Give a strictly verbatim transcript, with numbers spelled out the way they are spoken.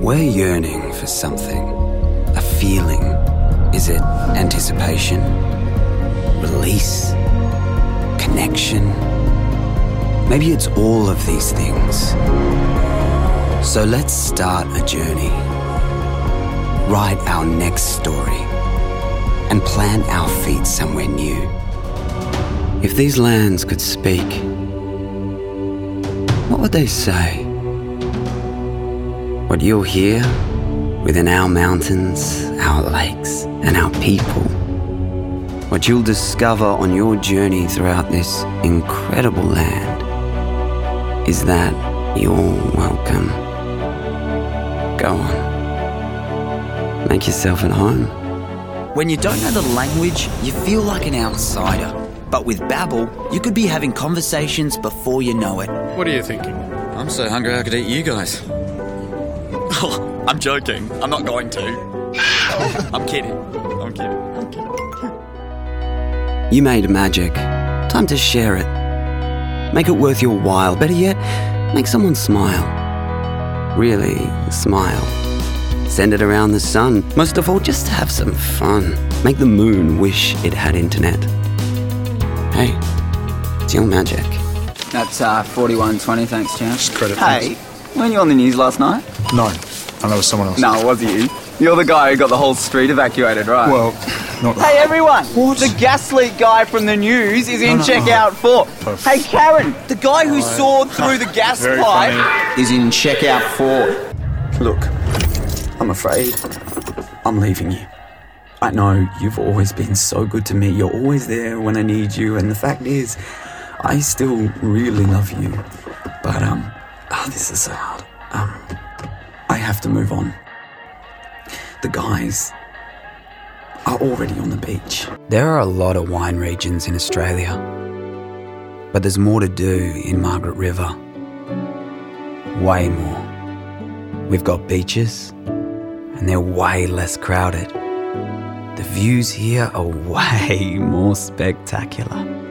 We're yearning for something, a feeling. Is it anticipation, release, connection? Maybe it's all of these things. So let's start a journey, write our next story, and plant our feet somewhere new. If these lands could speak, what would they say? What you'll hear within our mountains, our lakes, and our people. What you'll discover on your journey throughout this incredible land is that you're welcome. Go on. Make yourself at home. When you don't know the language, you feel like an outsider. But with Babbel, you could be having conversations before you know it. What are you thinking? I'm so hungry I could eat you guys. Oh, I'm joking. I'm not going to. I'm kidding. I'm kidding. I'm kidding. You made magic. Time to share it. Make it worth your while. Better yet, make someone smile. Really smile. Send it around the sun. Most of all, just have some fun. Make the moon wish it had internet. Hey, it's your magic. That's uh, forty-one twenty, thanks, champ. Just credit. Hey, weren't you on the news last night? No, I know it was someone else. No, it was you. You're the guy who got the whole street evacuated, right? Well, not Hey, everyone! What? The gas leak guy from the news is in no, checkout four. Perfect. Hey, Karen, the guy who sawed through the gas Very pipe funny. is in checkout four. Look, I'm afraid I'm leaving you. I know you've always been so good to me. You're always there when I need you, and the fact is, I still really love you. But, um, oh, this is so hard. Um, I have to move on. The guys are already on the beach. There are a lot of wine regions in Australia, but there's more to do in Margaret River. Way more. We've got beaches, and they're way less crowded. The views here are way more spectacular.